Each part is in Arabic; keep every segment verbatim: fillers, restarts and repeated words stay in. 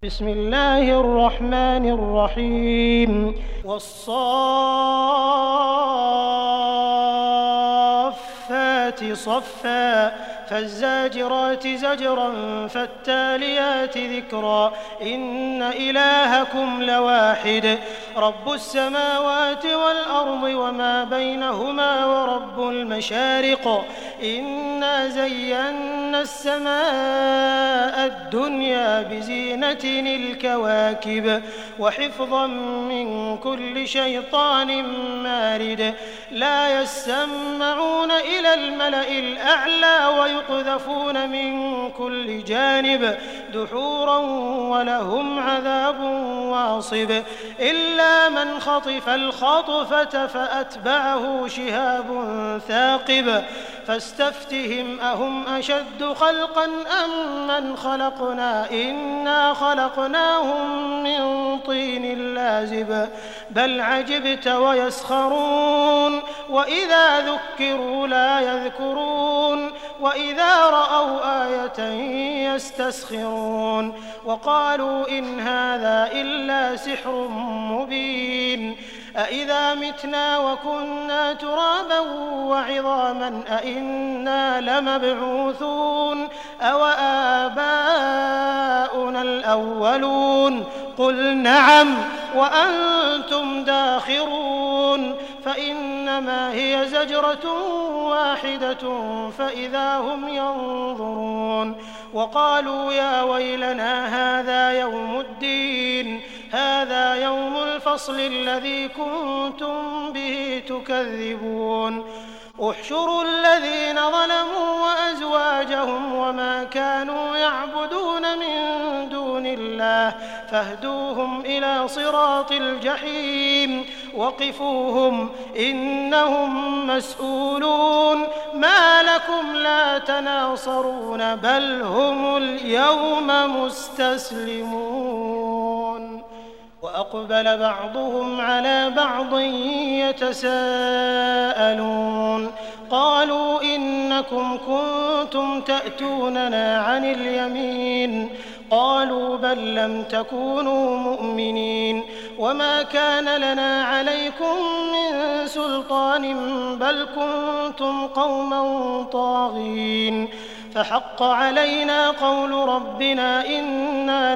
بسم الله الرحمن الرحيم والصافات صفا فالزاجرات زجرا فالتاليات ذكرا إن إلهكم لواحد رب السماوات والأرض وما بينهما ورب المشارق إنا زينا السماء الدنيا بزينة الكواكب وحفظا من كل شيطان مارد لا يسمعون إلى الملأ الأعلى ويقذفون من كل جانب دحورا ولهم عذاب واصب إلا من خطف الخطفة فأتبعه شهاب ثاقب فاستفتهم أهم أشد خلقا أم من خلقنا إنا خلقناهم من طين لازب بل عجبت ويسخرون وإذا ذكروا لا يذكرون وإذا رأوا آية يستسخرون وقالوا إن هذا إلا سحر مبين أإذا متنا وكنا ترابا وعظاما أإنا لمبعوثون أو آباؤنا الأولون قل نعم وأنتم داخرون فإنما هي زجرة واحدة فإذا هم ينظرون وقالوا يا ويلنا هذا يوم الدين هذا يوم الفصل الذي كنتم به تكذبون احشروا الذين ظلموا وأزواجهم وما كانوا يعبدون من دون الله فاهدوهم إلى صراط الجحيم وقفوهم إنهم مسؤولون ما لكم لا تناصرون بل هم اليوم مستسلمون وأقبل بعضهم على بعض يتساءلون قالوا إنكم كنتم تأتوننا عن اليمين قالوا بل لم تكونوا مؤمنين وما كان لنا عليكم من سلطان بل كنتم قوما طاغين فحق علينا قول ربنا إنا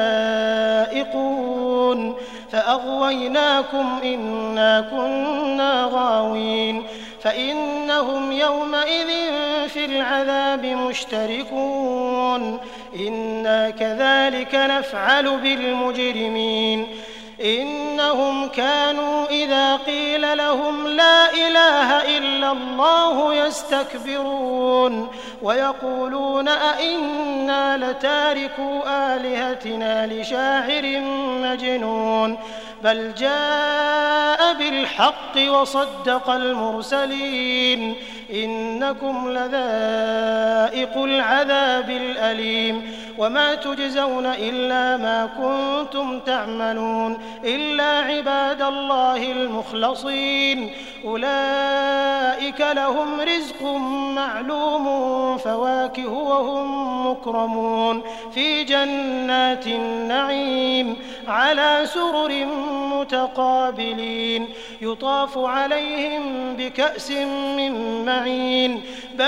لذائقون فأغويناكم إنا كنا غاوين فإنهم يومئذ في العذاب مشتركون إنا كذلك نفعل بالمجرمين إنهم كانوا إذا قيل لهم لا إله إلا الله يستكبرون ويقولون أئنا لتاركو آلهتنا لشاعر مجنون بل جاء بالحق وصدق المرسلين إنكم لذائق العذاب الأليم وما تجزون إلا ما كنتم تعملون إلا عباد الله المخلصين أولئك لهم رزق معلوم فواكه وهم مكرمون في جنات النعيم على سرر متقابلين يطاف عليهم بكأس من معين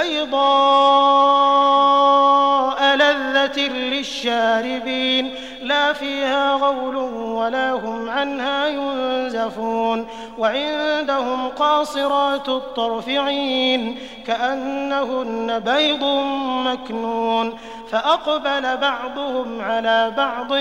بيضاء لذة للشاربين لا فيها غول ولا هم عنها ينزفون وعندهم قاصرات الطرف عين كأنهن بيض مكنون فأقبل بعضهم على بعض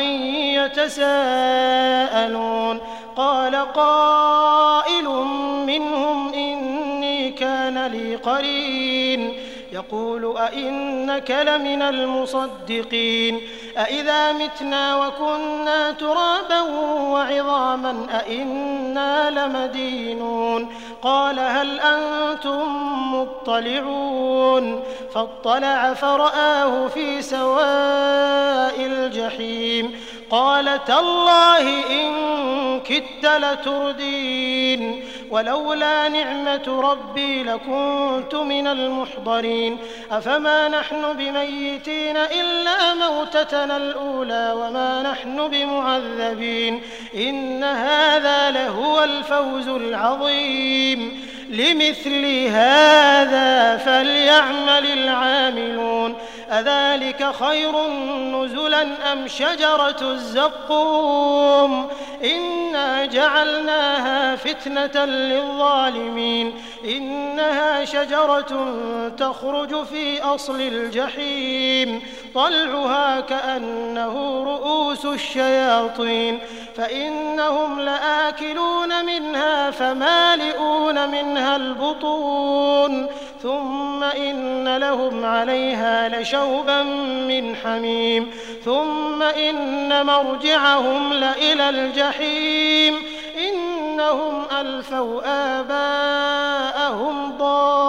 يتساءلون قال قائل منهم إني كان لي قرين يقول أئنك لمن المصدقين أئذا متنا وكنا ترابا وعظاما أئنا لمدينون قال هل أنتم مطلعون فاطلع فرآه في سواء الجحيم قال تالله إن كدت لتردين ولولا نعمة ربي لكنت من المحضرين أفما نحن بميتين إلا موتتنا الأولى وما نحن بمعذبين إن هذا لهو الفوز العظيم لمثل هذا فليعمل العاملون أذلك خير نزلا أم شجرة الزقوم إنا جعلناها فتنة للظالمين إنها شجرة تخرج في أصل الجحيم طلعها كأنه رؤوس الشياطين فإنهم لآكلون منها فمالئون منها البطون ثم إن لهم عليها لشوبا من حميم ثم إن مرجعهم لإلى الجحيم إنهم ألفوا آباءهم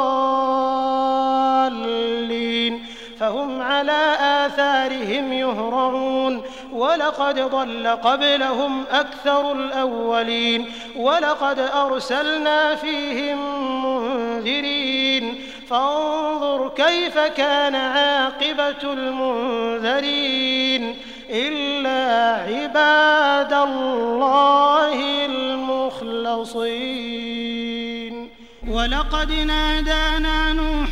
ضالين فهم على آثارهم يهرعون ولقد ضل قبلهم أكثر الأولين ولقد أرسلنا فيهم منذرين فانظر كيف كان عاقبة المنذرين إلا عباد الله المخلصين ولقد نادانا نوح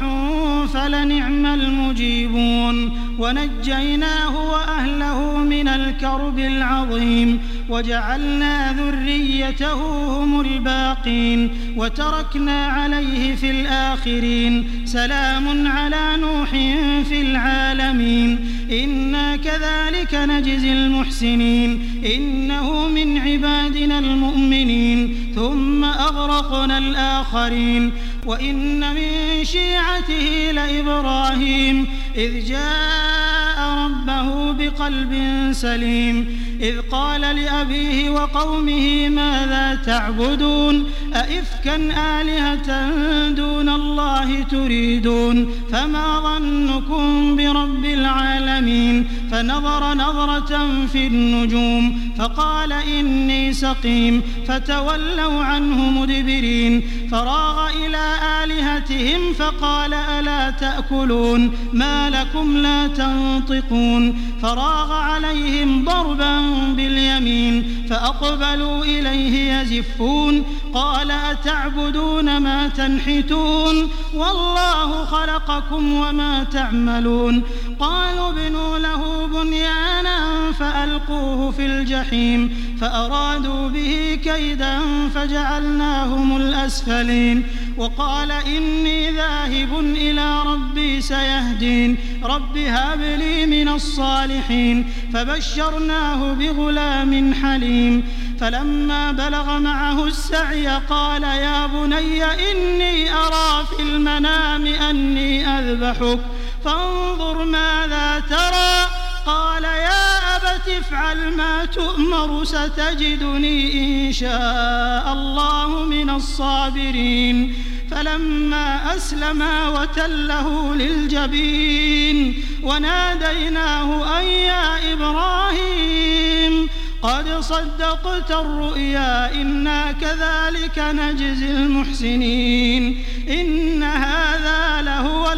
فلنعم المجيبون ونجيناه وأهله من الكرب العظيم وجعلنا ذريته هم الباقين وتركنا عليه في الآخرين سلام على نوح في العالمين إنا كذلك نجزي المحسنين إنه من عبادنا المؤمنين ثم أغرقنا الآخرين وإن من شيعته لإبراهيم إذ جاء ربه بقلب سليم إذ قال لأبيه وقومه ماذا تعبدون أئفكا آلهة دون الله تريدون فما ظنكم برب العالمين فنظر نظرة في النجوم فقال إني سقيم فتولوا عنه مدبرين فراغ إلى آلهتهم فقال ألا تأكلون ما لكم لا تنطقون فراغ عليهم ضربا باليمين فأقبلوا إليه يزفون قال أتعبدون ما تنحتون والله خلقكم وما تعملون قالوا ابنوا له بنيانا فألقوه في الجحيم فأرادوا به كيدا فجعلناهم الأسفلين وقال إني ذاهب إلى ربي سيهدين رب هب لي من الصالحين فبشرناه بغلام حليم فلما بلغ معه السعي قال يا بني إني أرى في المنام أني أذبحك فانظر ماذا ترى قال يا أبت افعل ما تؤمر ستجدني إن شاء الله من الصابرين فلما أسلما وتله للجبين وناديناه أن يا إبراهيم قد صدقت الرؤيا إنا كذلك نجزي المحسنين إن هذا لهو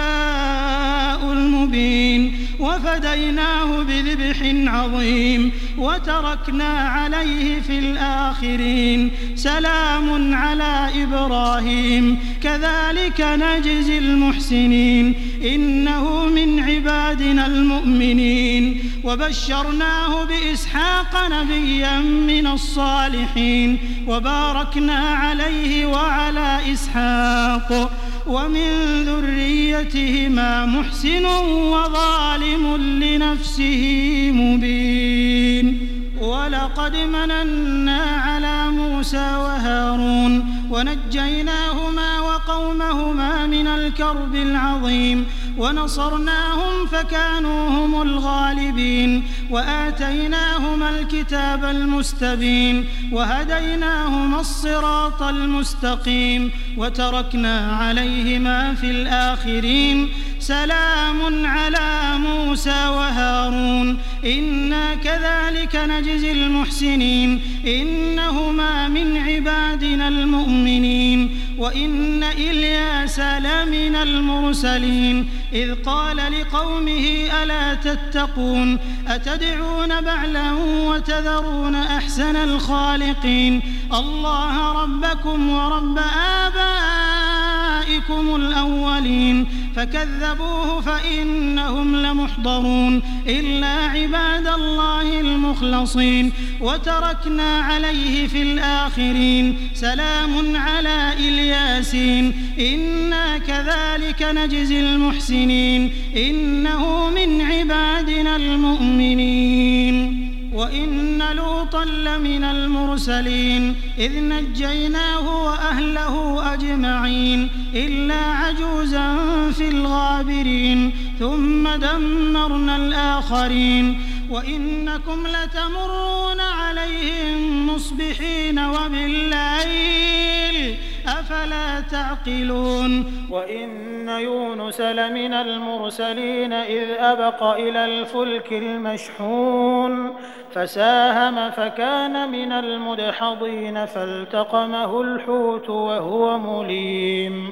البلاء المبين وفديناه بذبح عظيم وتركنا عليه في الآخرين سلام على إبراهيم كذلك نجزي المحسنين إنه من عبادنا المؤمنين وبشرناه بإسحاق نبيا من الصالحين وباركنا عليه وعلى إسحاق ومن ذريتهما محسن وظالم لنفسه مبين ولقد مننا على موسى وهارون ونجيناهما وقومهما من الكرب العظيم ونصرناهم فكانوا هم الغالبين وآتيناهما الكتاب المستبين وهديناهما الصراط المستقيم وتركنا عليهما في الآخرين سلام على موسى وهارون إنا كذلك نجزي المحسنين إنهما من عبادنا المؤمنين وإن إلياس لمن المرسلين إذ قال لقومه ألا تتقون أتدعون بعلا وتذرون أحسن الخالقين الله ربكم ورب آبائكم الأولين فكذبوه فإنهم لمحضرون إلا عباد الله المخلصين وتركنا عليه في الآخرين سلام على إلياسين إنا كذلك نجزي المحسنين إنه من عبادنا المؤمنين وإن لوطا لمن المرسلين إذ نجيناه وأهله أجمعين إلا عجوزا في الغابرين ثم دمرنا الآخرين وإنكم لتمرون عليهم مصبحين وبالليل أفلا تعقلون وإن يونس لمن المرسلين إذ أبق إلى الفلك المشحون فساهم فكان من المدحضين فالتقمه الحوت وهو مليم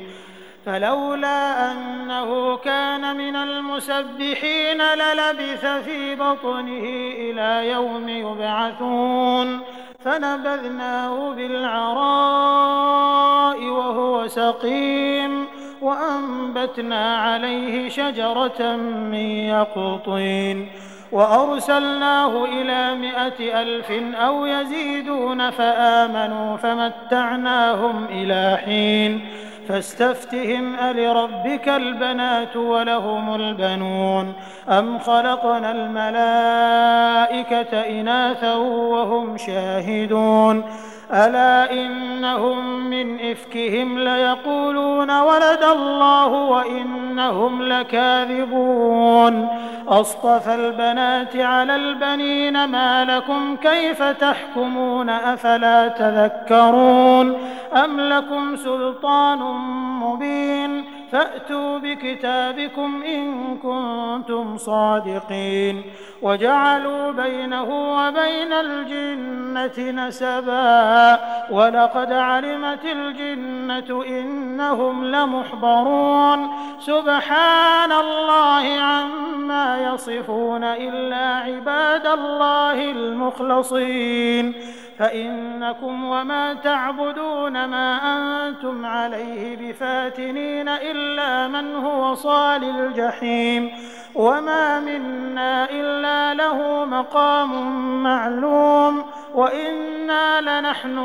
فلولا أنه كان من المسبحين للبث في بطنه إلى يوم يبعثون فنبذناه بالعراء وهو سقيم وأنبتنا عليه شجرة من يقطين وأرسلناه إلى مائة ألف أو يزيدون فآمنوا فمتعناهم إلى حين فاستفتهم ألربك البنات ولهم البنون أم خلقنا الملائكة إناثا وهم شاهدون ألا إنهم من إفكهم ليقولون ولد الله وإنهم لكاذبون أصطفى البنات على البنين ما لكم كيف تحكمون أفلا تذكرون أم لكم سلطان مبين فأتوا بكتابكم إن كنتم صادقين وجعلوا بينه وبين الجنة نسبا ولقد علمت الجنة إنهم لمحضرون سبحان الله عما يصفون إلا عباد الله المخلصين فإنكم وما تعبدون ما أنتم عليه بفاتنين إلا من هو صال الجحيم وما منا إلا له مقام معلوم وإنا لنحن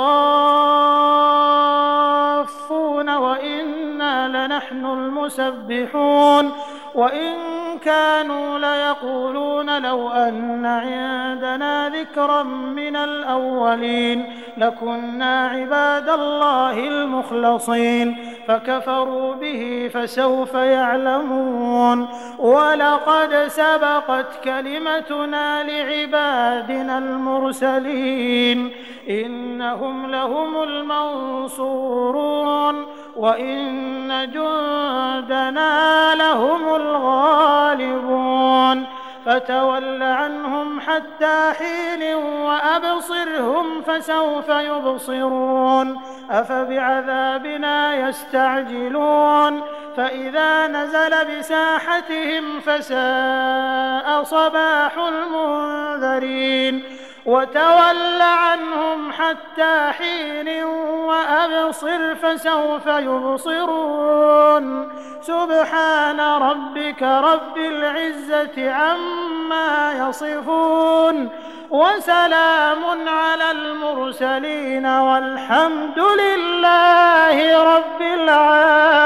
الصافون وإنا لنحن المسبحون وإن كانوا ليقولون لو أن عندنا ذكرا من الأولين لكنا عباد الله المخلصين فكفروا به فسوف يعلمون ولقد سبقت كلمتنا لعبادنا المرسلين إنهم لهم المنصورون وإن جندنا لهم الغالبون فتول عنهم حتى حين وأبصرهم فسوف يبصرون أفبعذابنا يستعجلون فإذا نزل بساحتهم فساء صباح المنذرين وتول عنهم حتى حين وأبصر فسوف يبصرون سبحان ربك رب العزة عما يصفون وسلام على المرسلين والحمد لله رب العالمين.